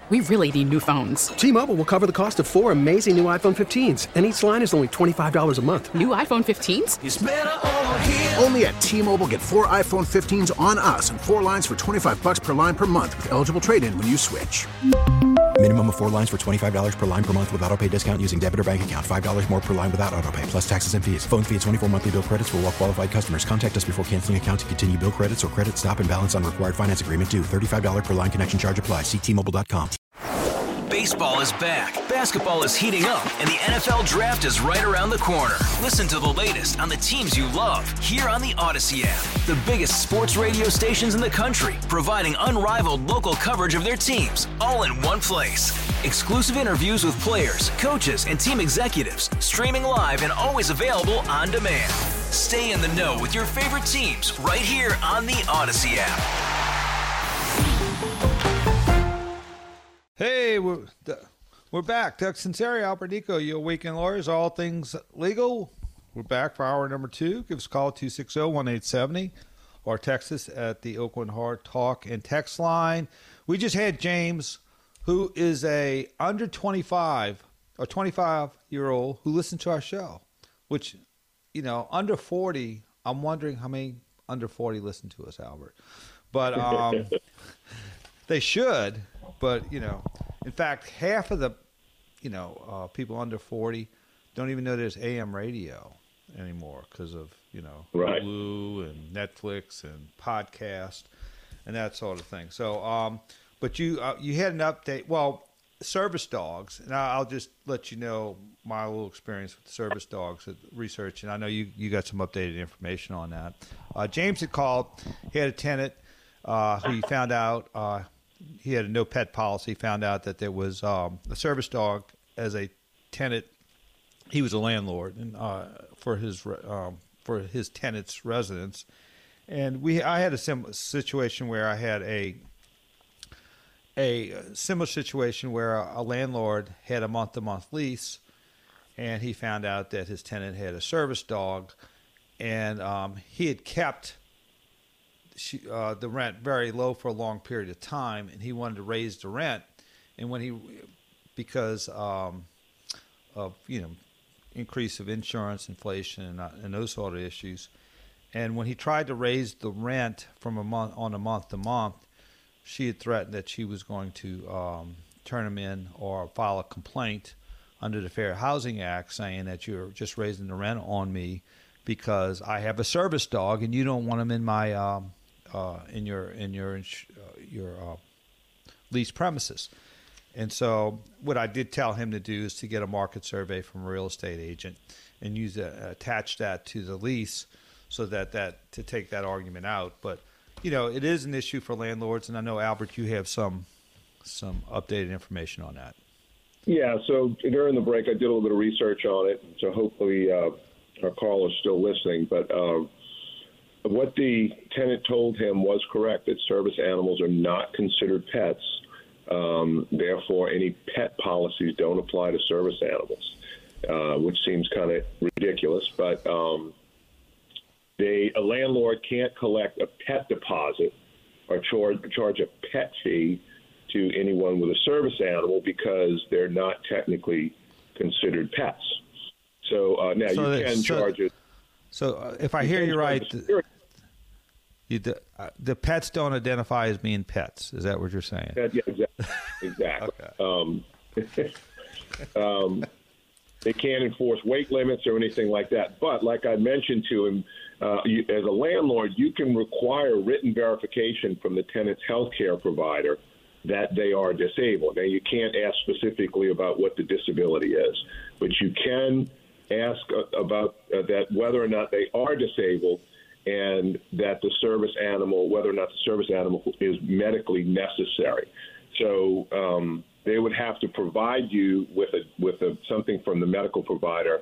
We really need new phones. T-Mobile will cover the cost of 4 amazing new iPhone 15s, and each line is only $25 a month. New iPhone 15s? It's better over here. Only at T-Mobile, get 4 iPhone 15s on us and 4 lines for $25 per line per month with eligible trade-in when you switch. Minimum of 4 lines for $25 per line per month with autopay discount using debit or bank account. $5 more per line without autopay, plus taxes and fees. Phone fee at 24 monthly bill credits for well-qualified customers. Contact us before canceling account to continue bill credits or credit stop and balance on required finance agreement due. $35 per line connection charge applies. See T-Mobile.com. Baseball is back, basketball is heating up, and the NFL Draft is right around the corner. Listen to the latest on the teams you love here on the Odyssey app. The biggest sports radio stations in the country, providing unrivaled local coverage of their teams, all in one place. Exclusive interviews with players, coaches, and team executives, streaming live and always available on demand. Stay in the know with your favorite teams right here on the Odyssey app. Hey, we're back. Doug Sinceri, Albert Nico, your weekend lawyers, all things legal. We're back for hour number 2. Give us a call, 260-1870, or text us at the Oakland Hard Talk and text line. We just had James, who is a under 25 or 25-year-old who listened to our show, which, you know, under 40, I'm wondering how many under 40 listen to us, Albert. But they should. But, you know, in fact, half of the, people under 40 don't even know there's AM radio anymore because of, right. Hulu and Netflix and podcast and that sort of thing. So, but you had an update. Well, service dogs, and I'll just let you know my little experience with service dogs research, and I know you got some updated information on that. James had called. He had a tenant who he found out he had a no pet policy, found out that there was a service dog as a tenant. He was a landlord and for his tenant's residence. And I had a similar situation where I had a similar situation where a landlord had a month-to-month lease, and he found out that his tenant had a service dog, and he had kept the rent very low for a long period of time, and he wanted to raise the rent. And because of increase of insurance, inflation, and those sort of issues, and when he tried to raise the rent from a month to month, she had threatened that she was going to turn him in or file a complaint under the Fair Housing Act, saying that you're just raising the rent on me because I have a service dog and you don't want him in my in your lease premises. And so what I did tell him to do is to get a market survey from a real estate agent and attach that to the lease so that to take that argument out. But, it is an issue for landlords, and I know, Albert, you have some updated information on that. Yeah, so during the break I did a little bit of research on it, so hopefully our caller's still listening. But what the tenant told him was correct, that service animals are not considered pets. Therefore, any pet policies don't apply to service animals, which seems kind of ridiculous. But a landlord can't collect a pet deposit or charge a pet fee to anyone with a service animal because they're not technically considered pets. So now you can charge it. So if I hear you right, the pets don't identify as being pets. Is that what you're saying? Yeah, exactly. Okay. They can't enforce weight limits or anything like that. But like I mentioned to him, as a landlord, you can require written verification from the tenant's health care provider that they are disabled. Now, you can't ask specifically about what the disability is, but you can ask about that whether or not they are disabled and that the service animal, whether or not the service animal is medically necessary. So they would have to provide you with something from the medical provider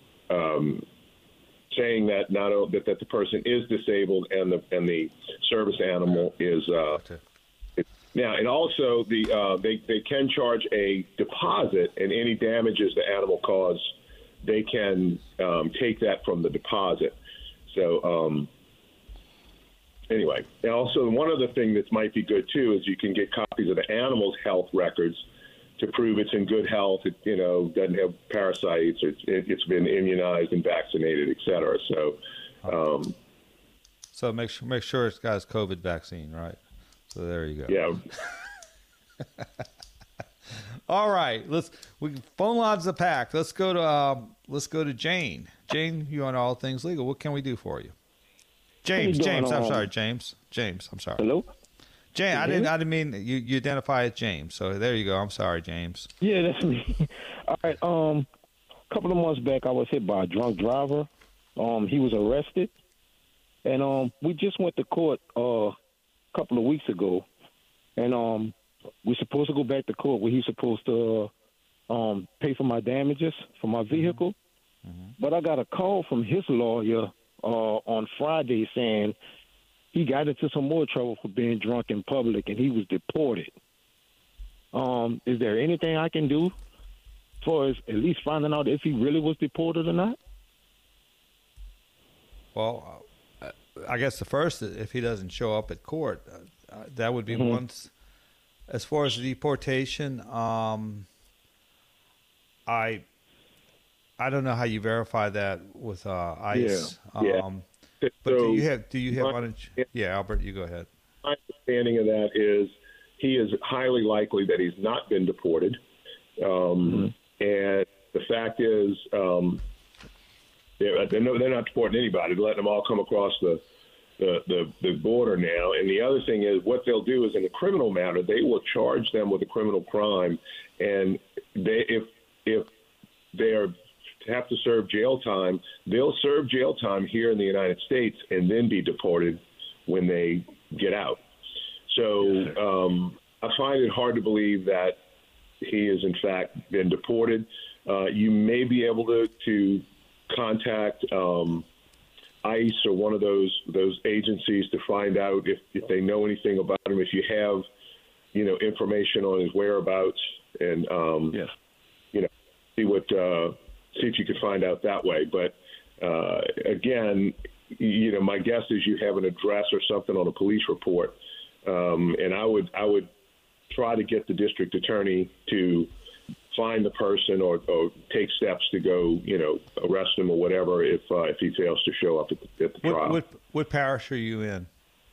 saying that that the person is disabled and the service animal is. Now, and also they can charge a deposit, and any damages the animal caused, they can take that from the deposit. So anyway, and also one other thing that might be good too is you can get copies of the animal's health records to prove it's in good health. It doesn't have parasites. It's been immunized and vaccinated, et cetera. So, so make sure it's got its COVID vaccine, right? So there you go. Yeah. All right, phone lines are packed. Let's go to Jane. Jane, you on All Things Legal. What can we do for you? James. I'm sorry, James. I'm sorry. Hello. Jane, I didn't mean you identify as James. So there you go. I'm sorry, James. Yeah, that's me. All right. A couple of months back, I was hit by a drunk driver. He was arrested, and we just went to court a couple of weeks ago, and we're supposed to go back to court where he's supposed to pay for my damages for my vehicle. Mm-hmm. But I got a call from his lawyer on Friday saying he got into some more trouble for being drunk in public and he was deported. Is there anything I can do for at least finding out if he really was deported or not? Well, I guess the first, if he doesn't show up at court, that would be once. As far as the deportation, I don't know how you verify that with ICE. Yeah. But So do you have one? Yeah, Albert, you go ahead. My understanding of that is he is highly likely that he's not been deported, and the fact is they're not deporting anybody. They're letting them all come across the border now. And the other thing is what they'll do is in a criminal matter, they will charge them with a criminal crime. And if they have to serve jail time, they'll serve jail time here in the United States and then be deported when they get out. So I find it hard to believe that he has in fact been deported. You may be able to contact ICE or one of those agencies to find out if they know anything about him. If you have, information on his whereabouts, and see if you could find out that way. But again, my guess is you have an address or something on a police report, and I would try to get the district attorney to find the person or take steps to go, arrest him or whatever if he fails to show up at the trial. What parish are you in?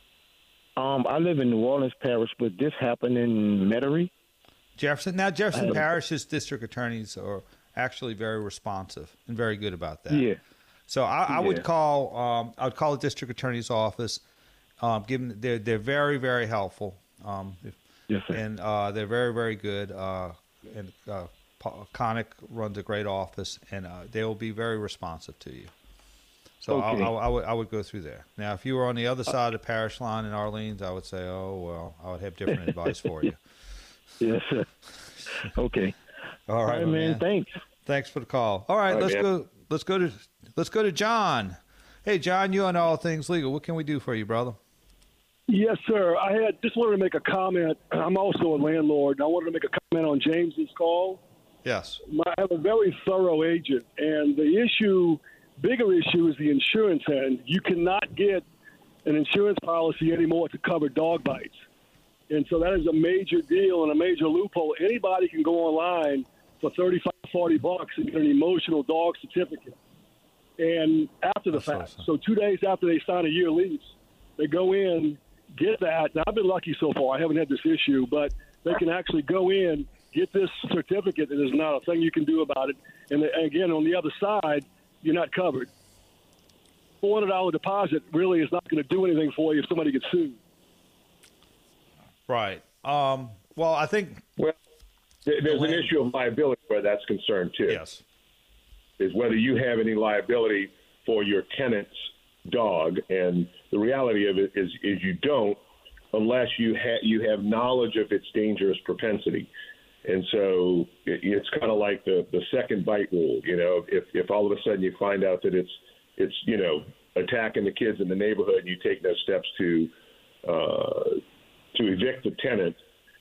I live in New Orleans Parish, but this happened in Metairie. Jefferson. Now, Jefferson Parish's district attorneys are actually very responsive and very good about that. Yeah. So I would call. I would call the district attorney's office. They're very, very helpful. Yes, sir. And they're very, very good. And Connick runs a great office, and they will be very responsive to you. So okay. I would go through there. Now, if you were on the other side of the parish line in Orleans, I would say, I would have different advice for you. Yes, sir. Okay. All right, man. Thanks for the call. All right, let's go to John. Hey, John, you on All Things Legal. What can we do for you, brother? Yes, sir. I just wanted to make a comment. I'm also a landlord. I wanted to make a comment on James's call. Yes. I have a very thorough agent, and the bigger issue is the insurance end. You cannot get an insurance policy anymore to cover dog bites. And so that is a major deal and a major loophole. Anybody can go online for $35, $40 and get an emotional dog certificate. And after the fact, awesome. So 2 days after they sign a year lease, they go in, get that. Now, I've been lucky so far. I haven't had this issue, but they can actually go in, get this certificate, and there's not a thing you can do about it. And again, on the other side, you're not covered. $400 deposit really is not going to do anything for you if somebody gets sued. Right. Well, I think... Well, there's an issue of liability where that's concerned, too. Yes. Is whether you have any liability for your tenant's dog. And the reality of it is you don't unless you have knowledge of its dangerous propensity. And so it's kind of like the second bite rule. If all of a sudden you find out that it's attacking the kids in the neighborhood and you take no steps to evict the tenant,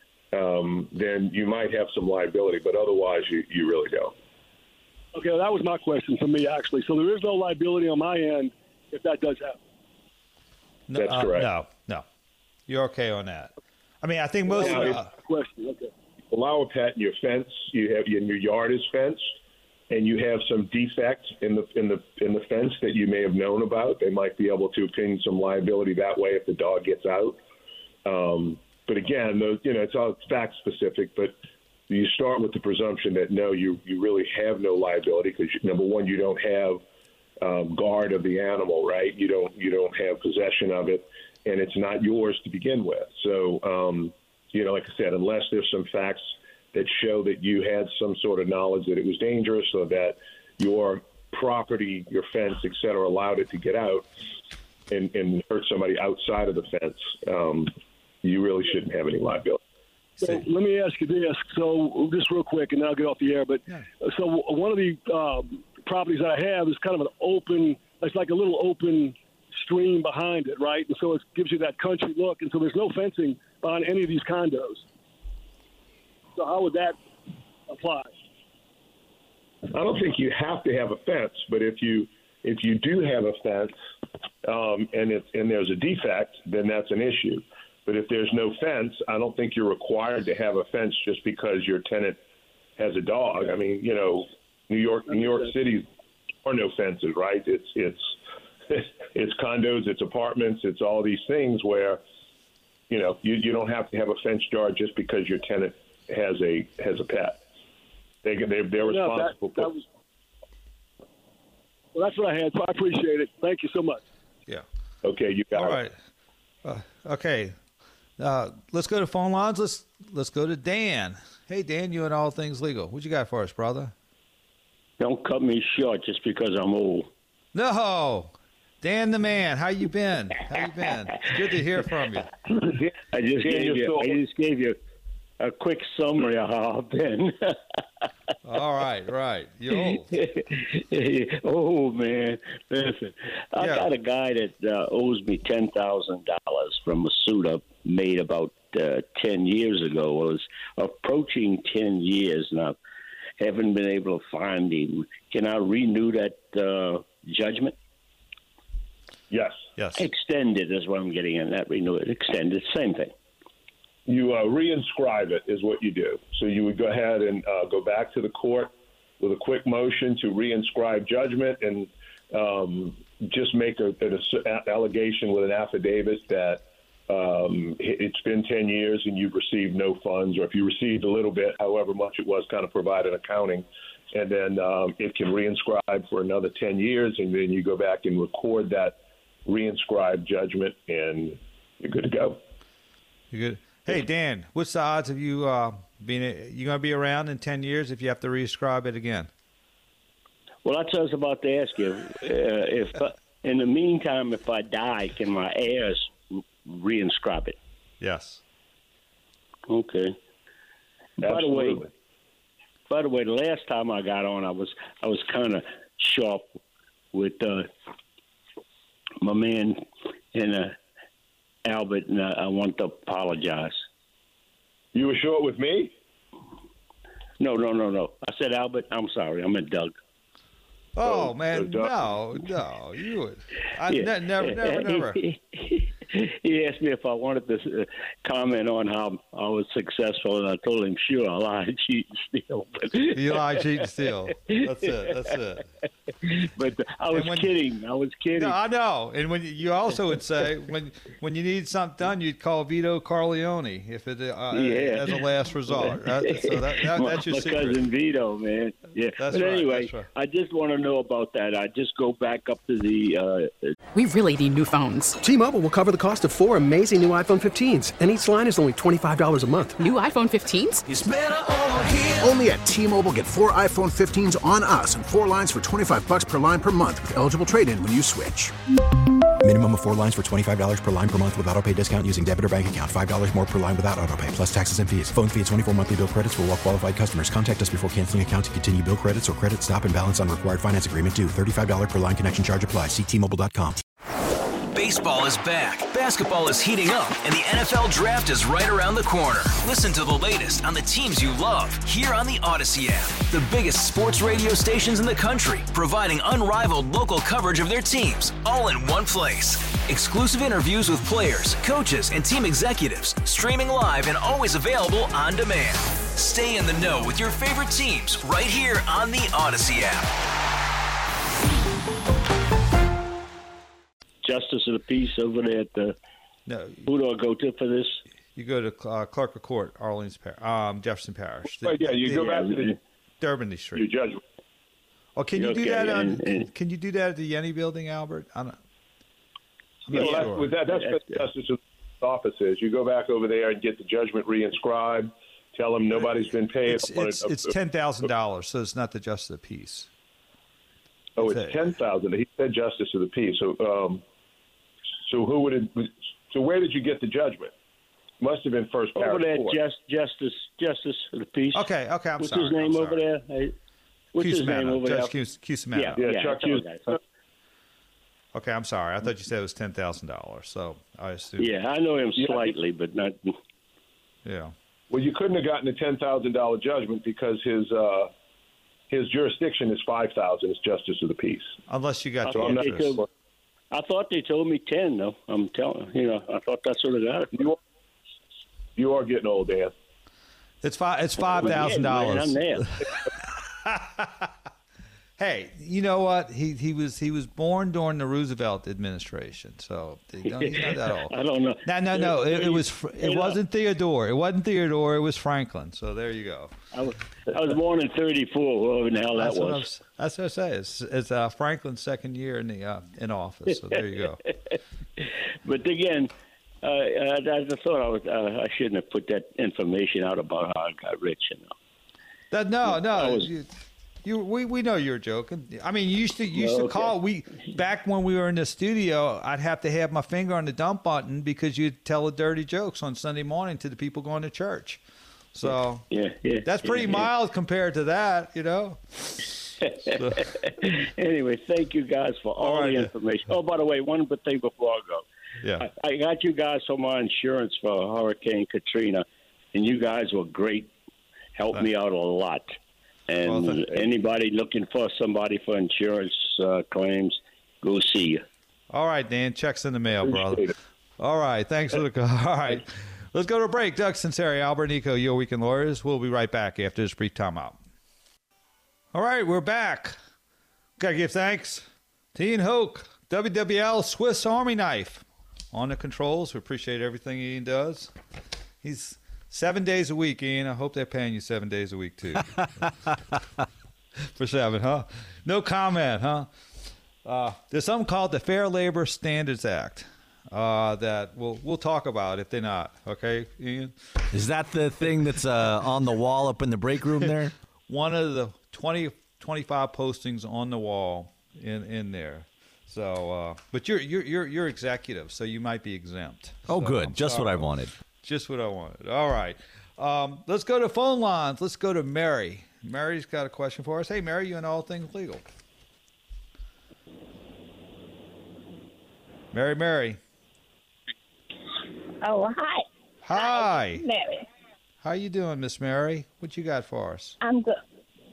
then you might have some liability, but otherwise you really don't. Okay, well, that was my question for me, actually. So there is no liability on my end if that does happen. That's correct. No. You're okay on that. I mean, I think most question. Okay. Allow a pet in your fence. You have your yard is fenced, and you have some defect in the fence that you may have known about. They might be able to obtain some liability that way if the dog gets out. But again, it's all fact specific. But you start with the presumption that no, you really have no liability because number one, you don't have guard of the animal, right? You don't have possession of it, and it's not yours to begin with. So, like I said, unless there's some facts that show that you had some sort of knowledge that it was dangerous or that your property, your fence, et cetera, allowed it to get out and hurt somebody outside of the fence, you really shouldn't have any liability. So let me ask you this. So just real quick, and then I'll get off the air. But so one of the properties I have is kind of an open. It's like a little open stream behind it, right? And so it gives you that country look. And so there's no fencing on any of these condos. So how would that apply? I don't think you have to have a fence, but if you do have a fence and there's a defect, then that's an issue. But if there's no fence, I don't think you're required to have a fence just because your tenant has a dog. I mean, New York City are no fences, right? It's condos, it's apartments, it's all these things where, you don't have to have a fenced yard just because your tenant has a pet. They're responsible. Well, that's what I had. So I appreciate it. Thank you so much. Yeah. Okay, you got it. All right. Okay. Let's go to phone lines. Let's go to Dan. Hey, Dan, you and All Things Legal. What you got for us, brother? Don't cut me short just because I'm old. No. Dan the man, how you been? It's good to hear from you. I just gave you a quick summary of how I've been. All right. You're old. Oh, man. Listen, I got a guy that owes me $10,000 from a suit I made about 10 years ago. It was approaching 10 years, and I haven't been able to find him. Can I renew that judgment? Yes. Extend it is what I'm getting at. Not renew it. Extend it. Same thing. You reinscribe it is what you do. So you would go ahead and go back to the court with a quick motion to reinscribe judgment and just make an allegation with an affidavit that it's been 10 years and you've received no funds, or if you received a little bit, however much it was, kind of provide an accounting. And then it can reinscribe for another 10 years, and then you go back and record that reinscribed judgment, and you're good to go. You're good. Hey, Dan, what's the odds of you you going to be around in 10 years if you have to reinscribe it again? Well, that's what I was about to ask you. If in the meantime, if I die, can my heirs reinscribe it? Yes. Okay. Absolutely. By the way, the last time I got on, I was kind of sharp with my man and Albert, and I want to apologize. You were short with me? No. I said Albert. I'm sorry. I meant Doug. Oh, man, no. You would. Never. He asked me if I wanted to comment on how I was successful, and I told him, sure, I lied, cheat, and steal. You lie, cheat, and steal. That's it. But I was kidding. No, I know. And when you also would say, when you need something done, you'd call Vito Corleone if it as a last resort. Right? So that's your my secret. cousin Vito, man. Yeah. That's but right, anyway, that's right. I just want to know about that. I just go back up to the. We really need new phones. T-Mobile will cover the cost of 4 amazing new iPhone 15s, and each line is only $25 a month. New iPhone 15s? It's better over here. Only at T-Mobile, get 4 iPhone 15s on us and 4 lines for $25 per line per month with eligible trade-in when you switch. Minimum of 4 lines for $25 per line per month with autopay discount using debit or bank account. $5 more per line without autopay, plus taxes and fees. Phone fee at 24 monthly bill credits for well-qualified customers. Contact us before canceling account to continue bill credits or credit stop and balance on required finance agreement due. $35 per line connection charge applies. See T-Mobile.com. Baseball is back, basketball is heating up, and the NFL Draft is right around the corner. Listen to the latest on the teams you love here on the Odyssey app. The biggest sports radio stations in the country, providing unrivaled local coverage of their teams, all in one place. Exclusive interviews with players, coaches, and team executives, streaming live and always available on demand. Stay in the know with your favorite teams right here on the Odyssey app. Justice of the Peace over there at the. No. Who do I go to for this? You go to Clerk of Court, Jefferson Parish. You go back to the Derby Street. Your judgment. Oh, can you do that can you do that at the Yenny Building, Albert? I'm not sure. That's what the Justice of the Office is. You go back over there and get the judgment reinscribed. Tell them nobody's been paid. It's $10,000, so it's not the Justice of the Peace. Oh, it's $10,000. He said Justice of the Peace. So who would it? So where did you get the judgment? Must have been First Parish over there. Court. Justice of the Peace. Okay. I'm sorry. What's his name over there? What's his name over there? Cusimano. Yeah, Chuck Cusimano. Okay, I'm sorry. I thought you said it was $10,000. So I assume. Yeah, I know him slightly, but not. Yeah. Well, you couldn't have gotten a $10,000 judgment because his jurisdiction is $5,000. It's Justice of the Peace. Unless you got. I thought they told me 10. Though I'm telling I thought that's what I got it. You are getting old, Dan. It's $5,000. I'm there. Hey, you know what? He was born during the Roosevelt administration, so he's not that old. I don't know. No. It wasn't Theodore. It wasn't Theodore. It was Franklin. So there you go. I was born in '34. Whatever the hell that was. That's what I say. It's Franklin's second year in office. So there you go. But again, I thought I shouldn't have put that information out about how I got rich. We know you're joking. I mean, you used to call. Back when we were in the studio, I'd have to have my finger on the dump button because you'd tell the dirty jokes on Sunday morning to the people going to church. So that's pretty mild compared to that, So. Anyway, thank you guys for all the information. Oh, by the way, one more thing before I go. Yeah, I got you guys for my insurance for Hurricane Katrina, and you guys were great. Helped me out a lot. And anybody looking for somebody for insurance claims, go see you. All right, Dan. Check's in the mail, brother. All right. Thanks for the call. All right. Let's go to a break. Doug Sinceri, Albert Nico, Your Weekend Lawyers. We'll be right back after this brief timeout. All right, we're back. Got to give thanks to Ian Hoke, WWL Swiss Army Knife. On the controls. We appreciate everything Ian does. He's 7 days a week, Ian. I hope they're paying you 7 days a week, too. For 7, huh? No comment, huh? There's something called the Fair Labor Standards Act that we'll talk about if they're not. Okay, Ian? Is that the thing that's on the wall up in the break room there? One of the 25 postings on the wall in there. So, but you're executive, so you might be exempt. Oh, so, good. Just what I wanted. Just what I wanted. All right. Let's go to phone lines. Let's go to Mary. Mary's got a question for us. Hey, Mary, you in all things legal? Mary. Oh, hi. Hi. Mary. How you doing, Miss Mary? What you got for us? I'm good.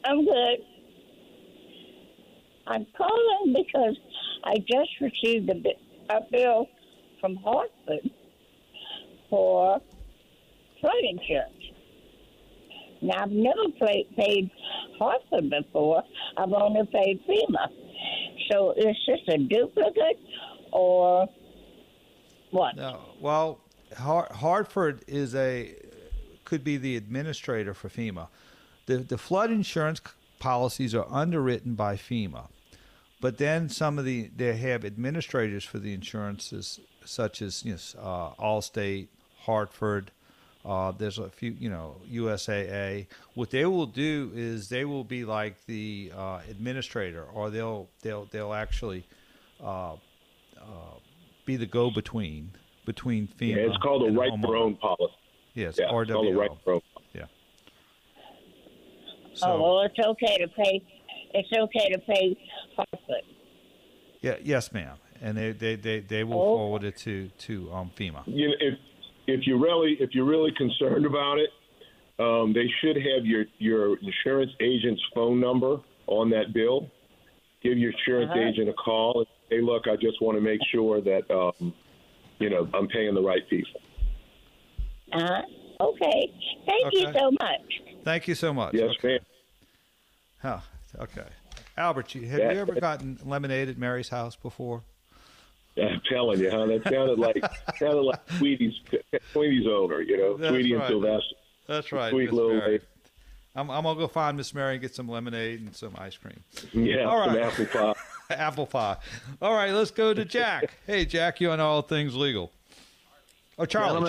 I'm calling because I just received a bill from Hartford for flood insurance. Now, I've never paid Hartford before. I've only paid FEMA. So is this a duplicate or what? No. Well, Hartford could be the administrator for FEMA. The flood insurance policies are underwritten by FEMA. But then they have administrators for the insurances, such as Allstate, Hartford. There's a few, USAA. What they will do is they will be like the administrator, or they'll actually be the go-between between FEMA. Yeah, it's called a right for own policy. Yes, yeah, RWO. It's called a right for own. Yeah. Well, it's okay to pay. It's okay to pay Hartford. Yeah. Yes, ma'am. and they will forward it to FEMA. You know, if you're really concerned about it, they should have your insurance agent's phone number on that bill. Give your insurance agent a call and say, look, I just want to make sure that I'm paying the right people. Okay. Thank you so much. Thank you so much. Yes, ma'am. Huh. Okay. Albert, have you ever gotten lemonade at Mary's house before? I'm telling you, huh? That sounded like Sweetie's owner, That's Sweetie right. and Sylvester. That's right. Sweet Miss little Mary. lady. I'm gonna go find Miss Mary and get some lemonade and some ice cream. Yeah, all right. some apple pie. Apple pie. All right, let's go to Jack. Hey, Jack, you on All Things Legal? Oh, Charlie.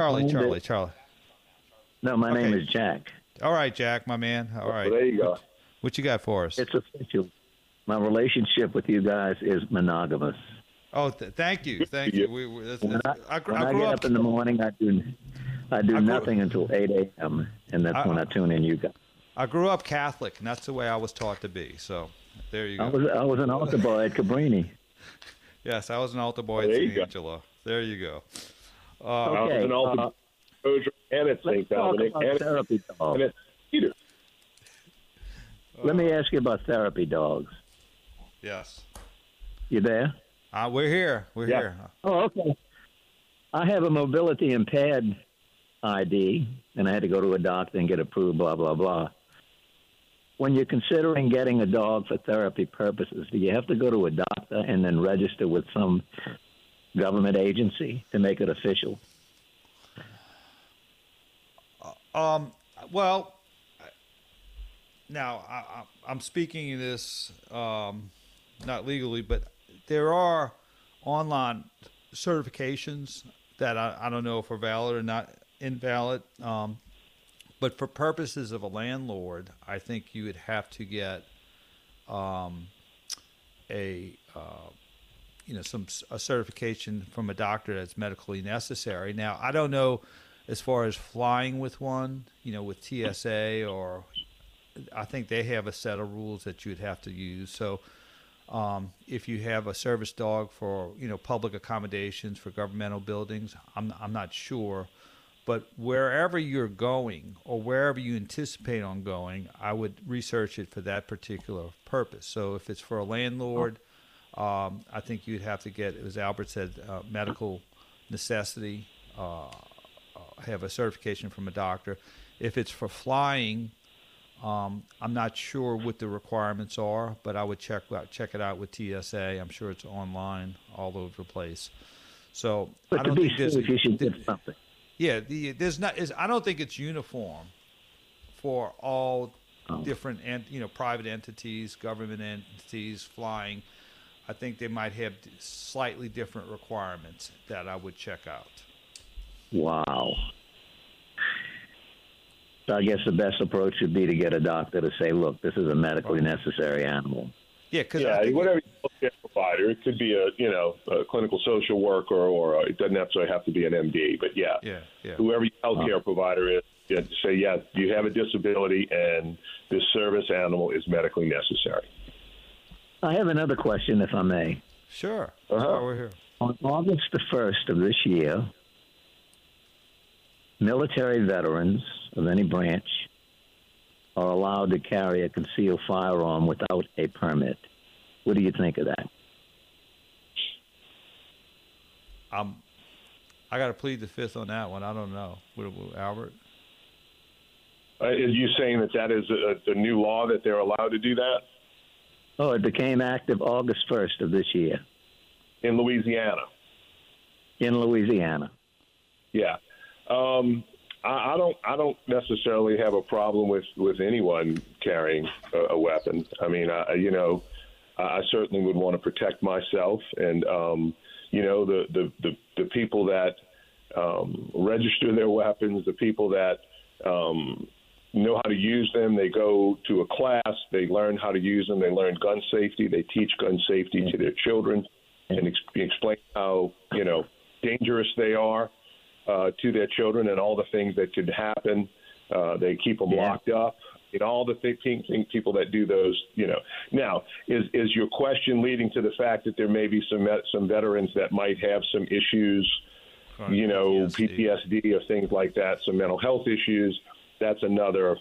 No, my name is Jack. All right, Jack, my man. All right. There you go. What you got for us? It's official. My relationship with you guys is monogamous. Oh, thank you. Thank you. When I get up in the morning, I do nothing until 8 a.m., and that's when I tune in you guys. I grew up Catholic, and that's the way I was taught to be. So there you go. I was an altar boy at Cabrini. Yes, I was an altar boy at St. Angelo. There you go. I was an altar and at St. Dominic and therapy dogs. at Peter. Let me ask you about therapy dogs. Yes. You there? We're here. We're here. Oh, okay. I have a mobility impaired ID, and I had to go to a doctor and get approved, blah, blah, blah. When you're considering getting a dog for therapy purposes, do you have to go to a doctor and then register with some government agency to make it official? Well, now I'm speaking of this not legally, but there are online certifications that I don't know if are valid or not invalid. But for purposes of a landlord, I think you would have to get a certification from a doctor that's medically necessary. Now, I don't know as far as flying with one, with TSA, or I think they have a set of rules that you'd have to use. So if you have a service dog for, public accommodations for governmental buildings, I'm not sure. But wherever you're going or wherever you anticipate on going, I would research it for that particular purpose. So if it's for a landlord, I think you'd have to get, as Albert said, medical necessity, have a certification from a doctor. If it's for flying, I'm not sure what the requirements are, but I would check it out with TSA. I'm sure it's online all over the place. So but I don't to be think there's safe, you should get something. Yeah, I don't think it's uniform for all different private entities, government entities flying. I think they might have slightly different requirements that I would check out. Wow. So I guess the best approach would be to get a doctor to say, look, this is a medically necessary animal. Yeah, whatever healthcare provider, it could be a clinical social worker, or it doesn't necessarily have to be an MD. But whoever your healthcare provider is, to say, yes, you have a disability, and this service animal is medically necessary. I have another question, if I may. Sure. That's why we're here. On August the 1st of this year, military veterans of any branch are allowed to carry a concealed firearm without a permit. What do you think of that? I got to plead the fifth on that one. I don't know. Albert? Are you saying that is a new law that they're allowed to do that? Oh, it became active August 1st of this year. In Louisiana? In Louisiana. Yeah. I don't necessarily have a problem with anyone carrying a weapon. I mean, I certainly would want to protect myself, and the people that register their weapons, the people that know how to use them. They go to a class, they learn how to use them, they learn gun safety, they teach gun safety to their children, and explain how dangerous they are to their children and all the things that could happen. They keep them locked up. all the people that do those, Now, is your question leading to the fact that there may be some veterans that might have some issues, PTSD or things like that, some mental health issues? That's another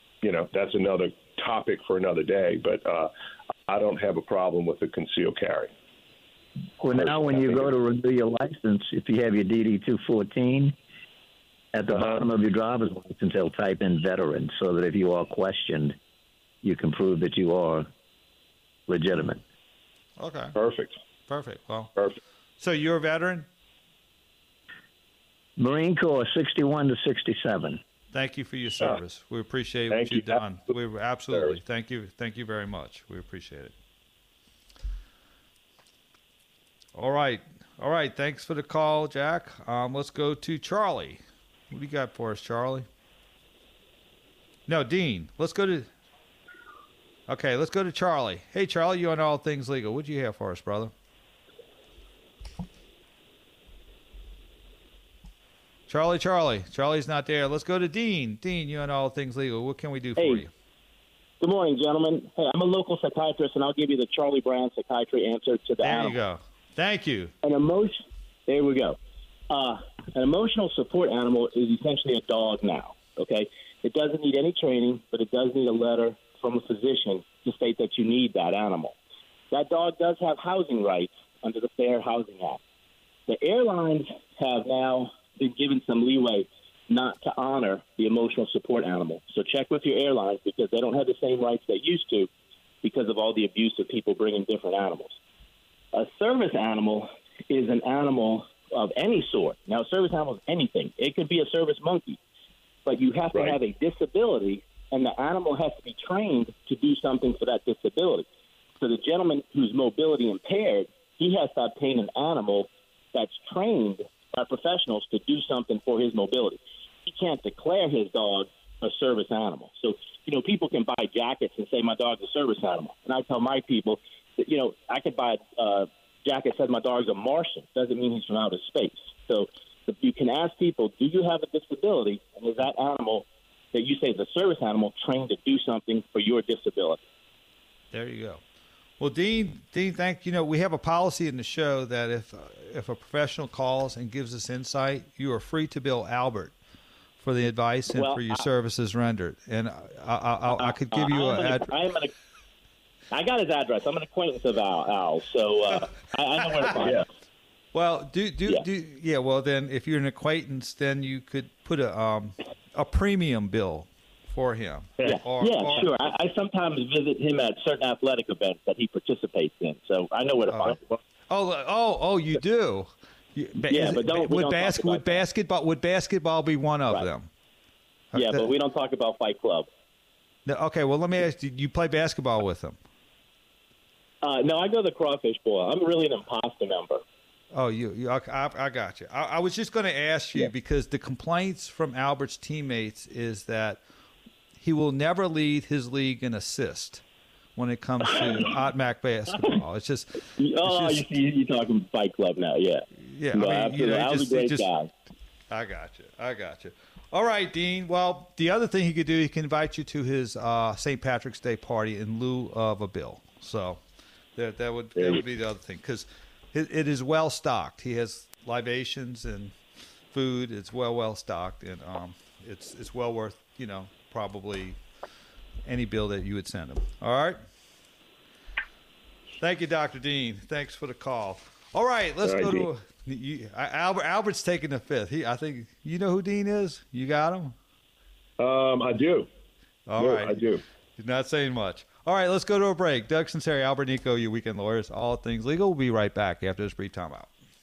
topic for another day. But I don't have a problem with the concealed carry. Well, now when you go to renew your license, if you have your DD 214, at the bottom of your driver's license, they'll type in veteran so that if you are questioned, you can prove that you are legitimate. Okay. Perfect. Well, perfect. So you're a veteran? Marine Corps, 61 to 67. Thank you for your service. We appreciate what you've done. We absolutely. Thank you. Thank you very much. We appreciate it. All right. Thanks for the call, Jack. Let's go to Charlie. What do you got for us, Charlie? No, Dean. Let's go to Charlie. Hey, Charlie, you on All Things Legal. What do you have for us, brother? Charlie's not there. Let's go to Dean. Dean, you on All Things Legal. What can we do for you? Good morning, gentlemen. Hey, I'm a local psychiatrist, and I'll give you the Charlie Brown psychiatry answer to the There animal. you go. Thank you. There we go. An emotional support animal is essentially a dog now, okay? It doesn't need any training, but it does need a letter from a physician to state that you need that animal. That dog does have housing rights under the Fair Housing Act. The airlines have now been given some leeway not to honor the emotional support animal. So check with your airlines because they don't have the same rights they used to because of all the abuse of people bringing different animals. A service animal is an animal of any sort. Now, a service animal is anything. It could be a service monkey, but you have to have a disability, and the animal has to be trained to do something for that disability. So the gentleman who's mobility impaired, he has to obtain an animal that's trained by professionals to do something for his mobility. He can't declare his dog a service animal. So, people can buy jackets and say, my dog's a service animal. And I tell my people that, I could buy a jacket that says my dog's a Martian. Doesn't mean he's from outer space. So you can ask people, do you have a disability? And is that animal that you say is a service animal trained to do something for your disability? There you go. Well, Dean, thank you. We have a policy in the show that if a professional calls and gives us insight, you are free to bill Albert for the advice and for your services rendered. And I could give you I got his address. I'm an acquaintance of Al, so I know where to find him. Well, well, then if you're an acquaintance, then you could put a premium bill for him. Yeah, sure. I sometimes visit him at certain athletic events that he participates in, so I know where to find him. Oh, you do. Would basketball be one of them? Yeah, but we don't talk about Fight Club. Okay, well, let me ask you: you play basketball with him? No, I go to the Crawfish Bowl. I'm really an imposter member. Oh, I got you. I was just going to ask you because the complaints from Albert's teammates is that he will never lead his league in assist when it comes to Otmac basketball. It's just. You're talking Fight Club now, yeah. Yeah, no, Al's a great guy. I got you. All right, Dean. Well, the other thing he could do, he can invite you to his St. Patrick's Day party in lieu of a bill. So that would be the other thing because it is well stocked. He has libations and food. It's well stocked, and it's well worth probably any bill that you would send him. All right. Thank you, Dr. Dean. Thanks for the call. All right, let's go to Albert's taking the fifth. I think you know who Dean is. You got him. I do. All right, I do. He's not saying much. All right, let's go to a break. Doug Sinceri, Albert Nico, your weekend lawyers, all things legal. We'll be right back after this brief timeout.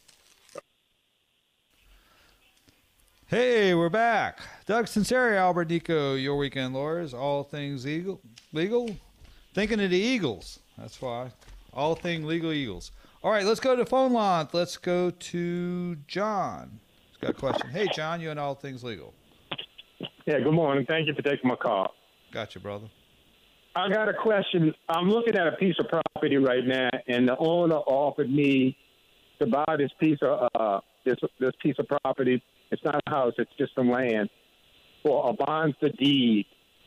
Hey, we're back. Doug Sinceri, Albert Nico, your weekend lawyers, all things legal. Thinking of the Eagles. That's why. All things legal Eagles. All right, let's go to the phone line. Let's go to John. He's got a question. Hey, John, you and all things legal. Yeah, good morning. Thank you for taking my call. Gotcha, brother. I got a question. I'm looking at a piece of property right now, and the owner offered me to buy this piece of this piece of property. It's not a house; it's just some land for a bonds to deed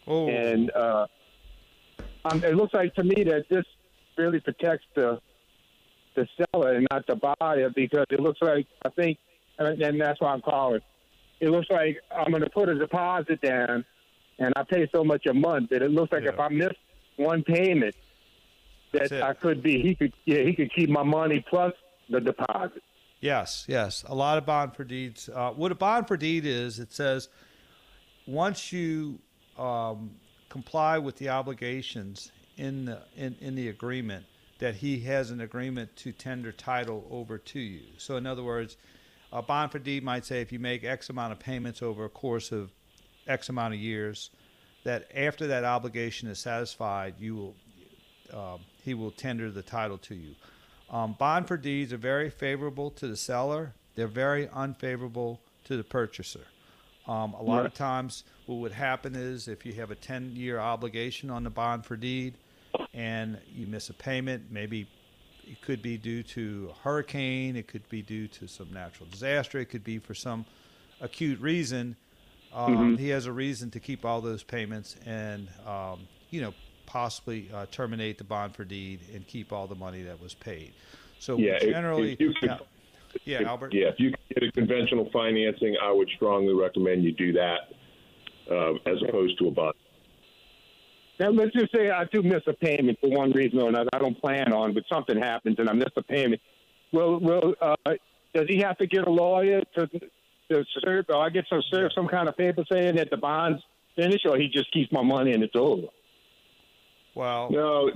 Oh. And it looks like to me that this really protects the seller and not the buyer, because it looks like, I think, and that's why I'm calling. It looks like I'm going to put a deposit down, and I pay so much a month that it looks like if I miss one payment, that I could be he could keep my money plus the deposit. Yes. A lot of bond for deeds. What a bond for deed is, it says once you comply with the obligations in the agreement, that he has an agreement to tender title over to you. So in other words, a bond for deed might say if you make X amount of payments over a course of X amount of years, that after that obligation is satisfied, he will tender the title to you. Bond for deeds are very favorable to the seller. They're very unfavorable to the purchaser. A lot of times what would happen is if you have a 10-year obligation on the bond for deed and you miss a payment, maybe it could be due to a hurricane, it could be due to some natural disaster, it could be for some acute reason. He has a reason to keep all those payments and, possibly terminate the bond for deed and keep all the money that was paid. So generally, Albert? Yeah, if you can get a conventional financing, I would strongly recommend you do that as opposed to a bond. Now, let's just say I do miss a payment for one reason or another. I don't plan on, but something happens and I miss a payment. Well, does he have to get a lawyer to serve, or I get some kind of paper saying that the bond's finished, or he just keeps my money and it's over? Well, no,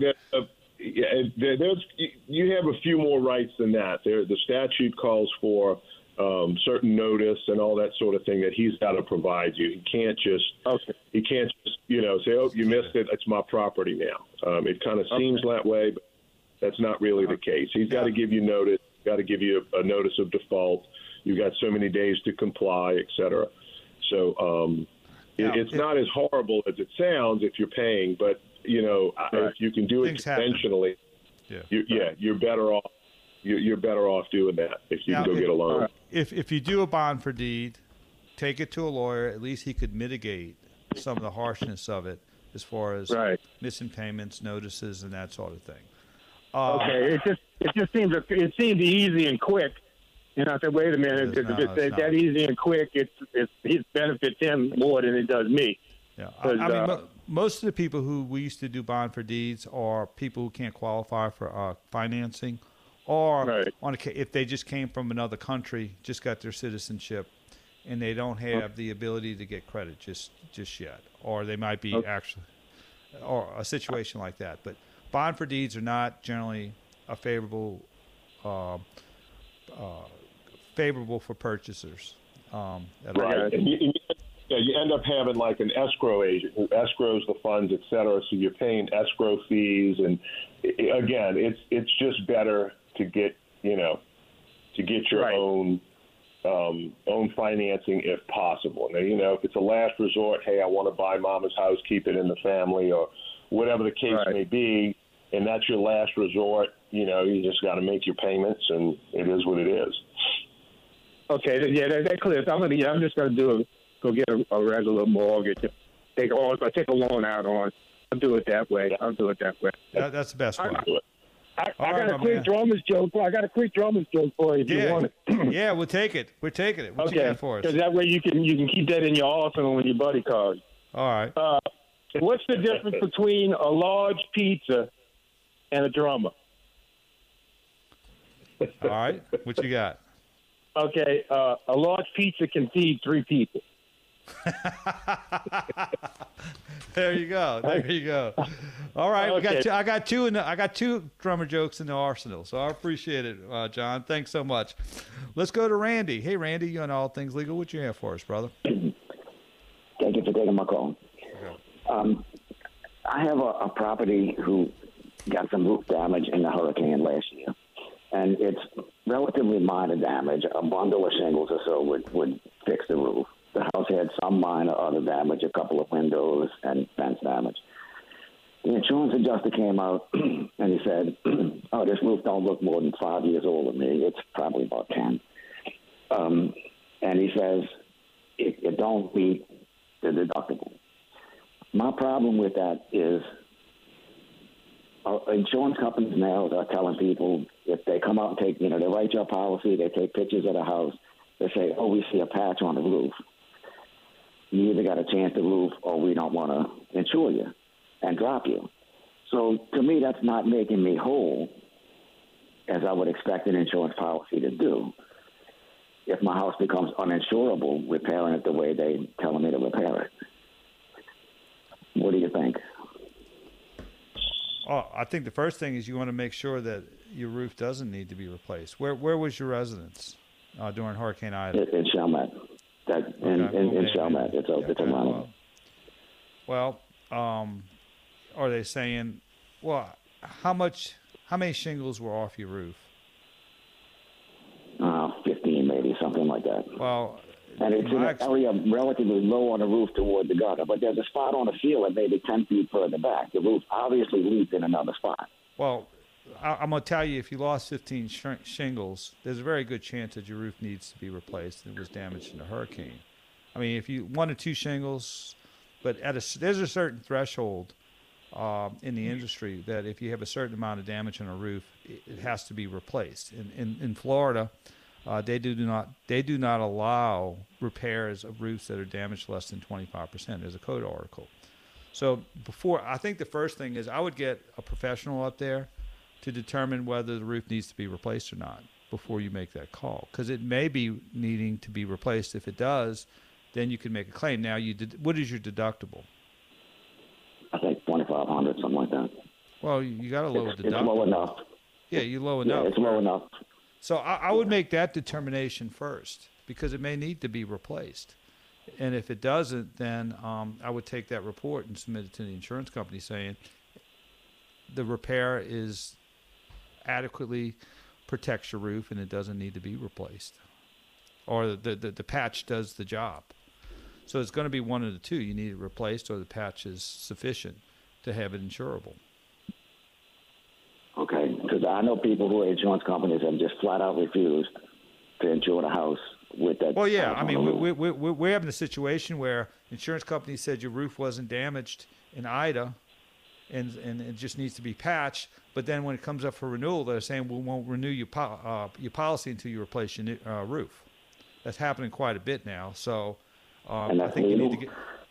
you have a few more rights than that. The statute calls for certain notice and all that sort of thing that he's got to provide you. He can't just say, "Oh, you missed it. It's my property now." It kind of seems that way, but that's not really the case. He's got to give you notice. Got to give you a notice of default. You've got so many days to comply, et cetera. So it's not as horrible as it sounds if you're paying, but if you can do it conventionally, you're better off. You're better off doing that if you can go get a loan. If you do a bond for deed, take it to a lawyer. At least he could mitigate some of the harshness of it as far as missing payments, notices, and that sort of thing. It seemed easy and quick. And I said, wait a minute, it's that easy and quick. It benefits him more than it does me. Yeah, most of the people who we used to do bond for deeds are people who can't qualify for financing, or if they just came from another country, just got their citizenship, and they don't have the ability to get credit just yet, or they might be or a situation like that. But bond for deeds are not generally a favorable for purchasers. Right. And you end up having like an escrow agent who escrows the funds, et cetera. So you're paying escrow fees, and again, it's just better to get your own financing if possible. Now, if it's a last resort, hey, I want to buy mama's house, keep it in the family, or whatever the case may be, and that's your last resort. You just got to make your payments, and it is what it is. Okay, that clears. I'm just going to go get a regular mortgage. Take a loan out on. I'll do it that way. That's the best way. I got a quick drummers joke. I got a quick drummers joke for you if you want it. Yeah, we'll take it. We're taking it. What you got for us? Because that way you can keep that in your arsenal when your buddy calls. All right. What's the difference between a large pizza and a drummer? All right. What you got? Okay. A large pizza can feed 3 people. There you go. All right, okay. I got two drummer jokes in the arsenal, so I appreciate it, John. Thanks so much. Let's go to Randy. Hey, Randy, you on All Things Legal? What you have for us, brother? Thank you for taking my call. I have a property who got some roof damage in the hurricane last year, and it's relatively minor damage. A bundle of shingles or so would fix the roof. The house had some minor other damage, a couple of windows and fence damage. The insurance adjuster came out and he said, "Oh, this roof don't look more than 5 years old to me. It's probably about 10." And he says, it don't meet the deductible. My problem with that is insurance companies now are telling people if they come out and take, they write your policy, they take pictures of the house, they say, oh, we see a patch on the roof. You either got to change the roof or we don't want to insure you and drop you. So to me, that's not making me whole as I would expect an insurance policy to do. If my house becomes uninsurable, repairing it the way they're telling me to repair it. What do you think? Oh, I think the first thing is you want to make sure that your roof doesn't need to be replaced. Where was your residence during Hurricane Ida? In Chalmette. In Chalmette. It's a rental. Well, are they saying, well, how many shingles were off your roof? 15 maybe, something like that. Well, and it's in an area relatively low on the roof toward the gutter, but there's a spot on the ceiling maybe 10 feet further back. The roof obviously leaked in another spot. Well, I'm going to tell you, if you lost 15 shingles, there's a very good chance that your roof needs to be replaced and it was damaged in a hurricane. I mean, if you 1 or 2 shingles, but there's a certain threshold in the industry that if you have a certain amount of damage on a roof, it has to be replaced. In Florida, they do not allow repairs of roofs that are damaged less than 25%. There's a code article. So I think the first thing is I would get a professional up there to determine whether the roof needs to be replaced or not before you make that call, because it may be needing to be replaced. If it does, then you can make a claim. Now, what is your deductible? I think $2,500, something like that. Well, you got a low deductible. It's low enough. Yeah, you're low enough. Yeah, it's low enough. So I would make that determination first, because it may need to be replaced. And if it doesn't, then I would take that report and submit it to the insurance company saying the repair is adequately protects your roof and it doesn't need to be replaced, or the patch does the job. So it's going to be one of the two. You need it replaced or the patch is sufficient to have it insurable. Okay, because I know people who are insurance companies have just flat out refused to insure the house with that. Well, yeah, I mean, we're having a situation where insurance companies said your roof wasn't damaged in Ida, and it just needs to be patched. But then when it comes up for renewal, they're saying we won't renew your policy until you replace your roof. That's happening quite a bit now. So I think you need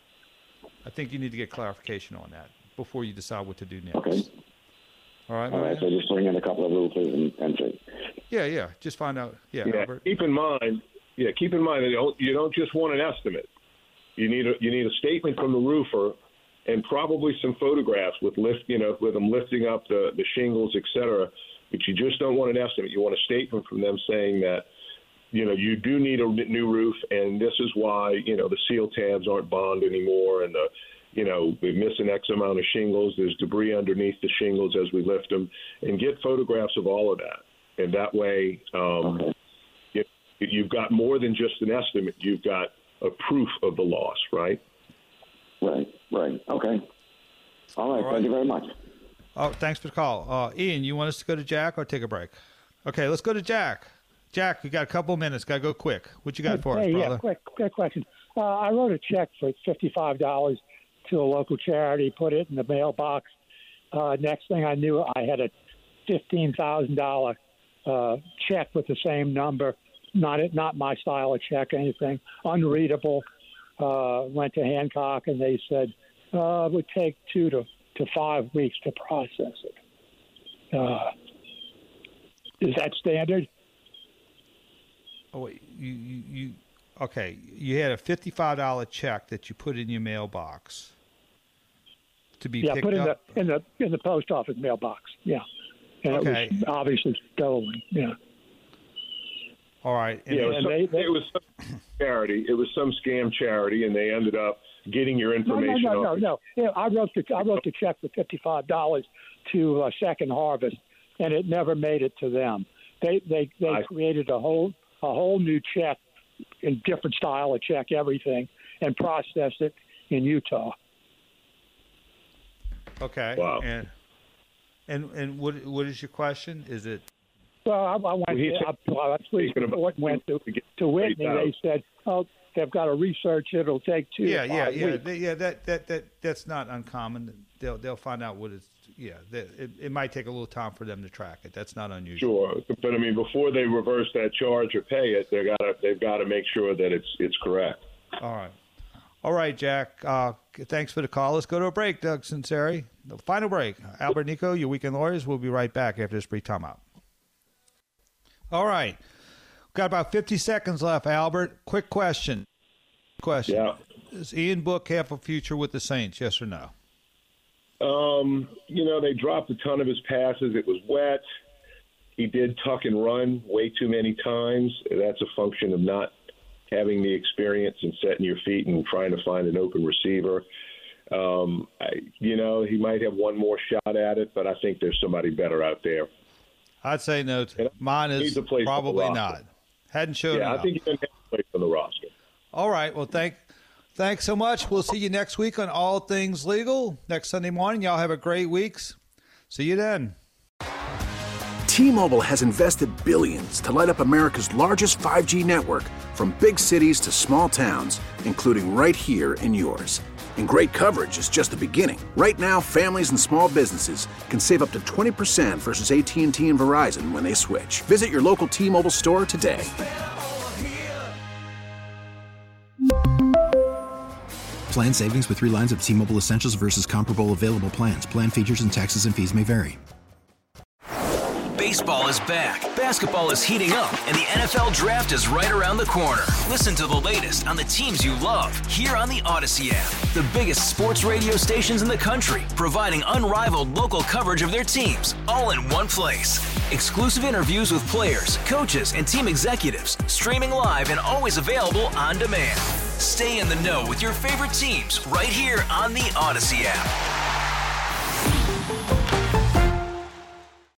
to get clarification on that before you decide what to do next. Okay. All right. All right. So just bring in a couple of roofers and see. Yeah. Just find out. Yeah. Albert. Keep in mind that you don't just want an estimate. You need a statement from the roofer, and probably some photographs with them lifting up the shingles, et cetera. But you just don't want an estimate. You want a statement from them saying that, you do need a new roof, and this is why, the seal tabs aren't bond anymore, and we're missing X amount of shingles. There's debris underneath the shingles as we lift them, and get photographs of all of that. And that way, you've got more than just an estimate. You've got a proof of the loss, right? Right. Okay. All right. Thank you very much. Oh, thanks for the call. Ian, you want us to go to Jack or take a break? Okay, let's go to Jack. Jack, we got a couple of minutes. Got to go quick. What you got for us, brother? Yeah, quick question. I wrote a check for $55 to a local charity, put it in the mailbox. Next thing I knew, I had a $15,000 check with the same number. Not my style of check, anything. Unreadable. Went to Hancock, and they said it would take 2 to 5 weeks to process it. Is that standard? Oh, wait, you okay? You had a $55 check that you put in your mailbox to be picked put up in the post office mailbox. Yeah, and okay. It was obviously stolen. Yeah. All right. And it was some charity. It was some scam charity, and they ended up getting your information. No. Yeah, I wrote the check for $55 to Second Harvest, and it never made it to them. They created a whole new check, in different style of check, everything, and processed it in Utah. Okay. Wow. And what is your question? Is it? Well, I went to Whitney. They said, "Oh, they've got to research it. It'll take 2 to 5 weeks." That's not uncommon. They'll find out what it's. Yeah, it might take a little time for them to track it. That's not unusual. Sure, but I mean, before they reverse that charge or pay it, they've got to make sure that it's correct. All right, Jack. Thanks for the call. Let's go to a break, Doug Sunseri. The final break. Albert Nico, your Weekend Lawyers. We'll be right back after this brief timeout. All right. We've got about 50 seconds left, Albert. Quick question. Yeah. Does Ian Book have a future with the Saints, yes or no? They dropped a ton of his passes. It was wet. He did tuck and run way too many times. That's a function of not having the experience and setting your feet and trying to find an open receiver. He might have one more shot at it, but I think there's somebody better out there. I'd say no. Mine is probably not. Hadn't shown enough. I think he doesn't have a place on the roster. All right. Well, thanks so much. We'll see you next week on All Things Legal next Sunday morning. Y'all have a great week. See you then. T-Mobile has invested billions to light up America's largest 5G network, from big cities to small towns, including right here in yours. And great coverage is just the beginning. Right now, families and small businesses can save up to 20% versus AT&T and Verizon when they switch. Visit your local T-Mobile store today. Plan savings with 3 lines of T-Mobile Essentials versus comparable available plans. Plan features and taxes and fees may vary. Baseball is back, basketball is heating up, and the NFL Draft is right around the corner. Listen to the latest on the teams you love here on the Odyssey app. The biggest sports radio stations in the country, providing unrivaled local coverage of their teams, all in one place. Exclusive interviews with players, coaches, and team executives, streaming live and always available on demand. Stay in the know with your favorite teams right here on the Odyssey app.